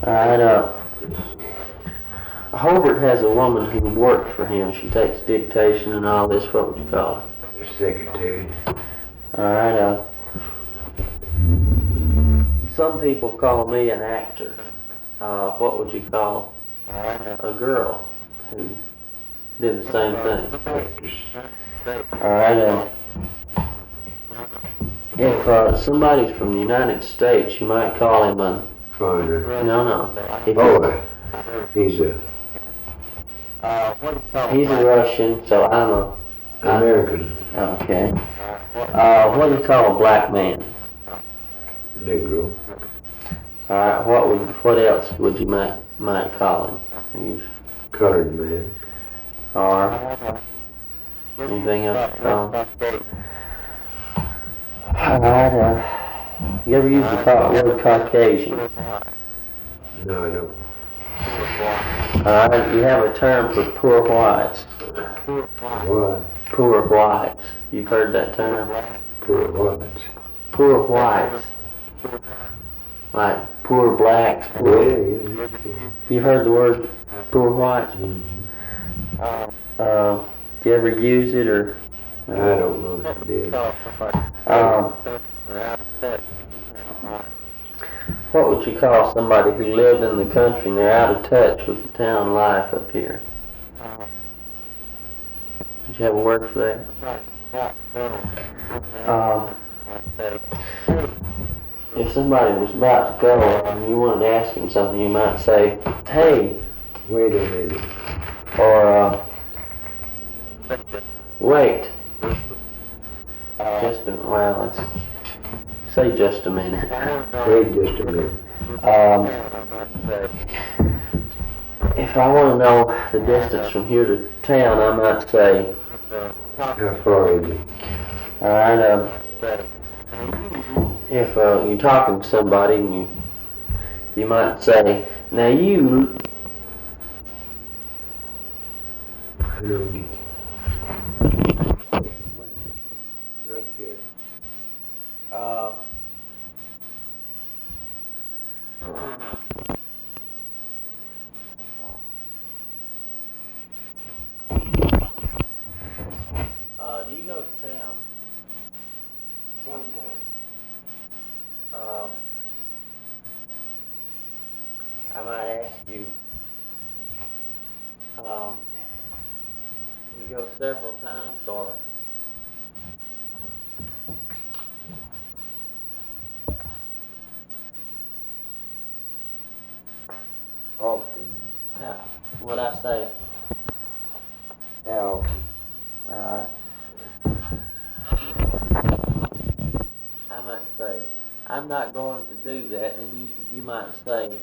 Alright, Hobart has a woman who works for him. She takes dictation and all this. What would you call her? Secretary. Alright, some people call me an actor. What would you call a girl who did the same thing? Alright, if somebody's from the United States, you might call him a... Foreigner. No. He's a Russian, so I'm a... American. Okay. What do you call a black man? Negro. Alright, what else would you might call him? Colored man. Or anything else to call him? Alright, you ever use the word Caucasian? No, I don't. Alright, you have a term for poor whites. What? Poor whites. You've heard that term? Poor whites. Poor whites. Like poor blacks. Yeah. You've heard the word poor whites? Mm-hmm. Do you ever use it or? I don't know if I did. What would you call somebody who lived in the country and they're out of touch with the town life up here? Did you have a word for that? If somebody was about to go and you wanted to ask him something, you might say, "Hey, wait a minute," or "Wait." Just a minute. Well, let's say just a minute. Wait just a minute. If I want to know the distance from here to town, I might say, how far is it? Alright, if you're talking to somebody and you might say, "Now you..." I don't get you. Right here. Do you go to town? Sometimes. I might ask you, you go several times or? Often. What'd I say? How? Alright. I might say, "I'm not going to do that," and you might say,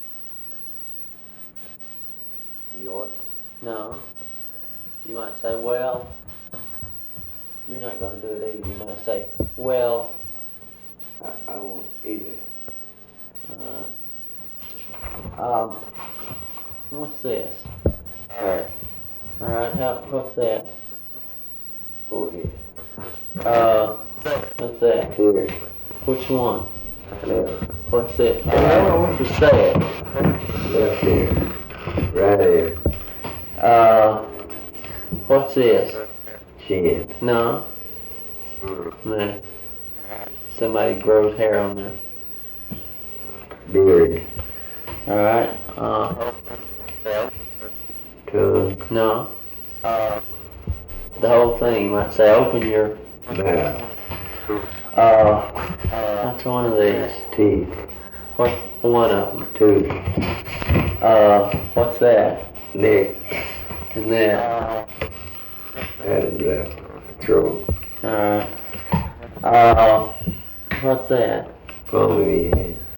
Yours? "No." You might say, "Well," you're not going to do it either. You might say, "Well." I won't either. What's this? Alright. Alright, what's that? Go ahead. What's that? Here. Which one? Left. What's it? I don't want you to say it. Left here. Right there. What's this? Chin. No. No. Somebody grows hair on their Beard. Alright. Tongue. No. The whole thing. You might say, "Open your..." Mouth. What's one of these? Teeth. What's one of them? Tooth. What's that? Neck. And that? That is left. Throat. What's that? Palm of your hand.